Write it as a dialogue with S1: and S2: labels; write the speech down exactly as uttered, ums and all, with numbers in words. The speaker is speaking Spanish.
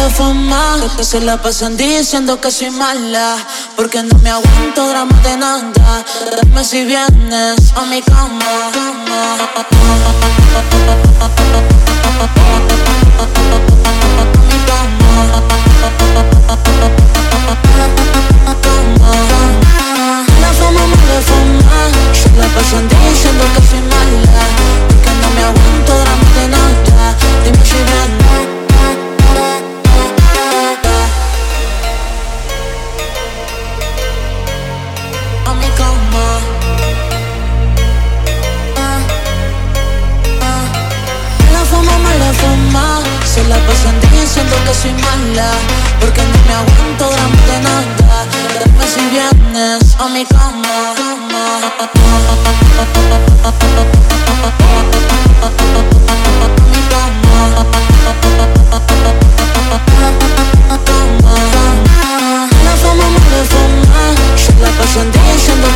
S1: mala fama, que se la pasan diciendo que soy mala, porque no me aguanto dramas de nada. Dime si vienes a mi cama, cama. La fama, mala fama, se la pasan diciendo que soy mala, porque no me aguanto drama de nada. Dime si vienes a mi cama. La fama, mala fama, se la pasan diciendo que soy mala, porque no me aguanto drama de nada. Dime si vienes a mi cama, cama. Mi cama, cama. La fama, mala fama, se la pasan diciendo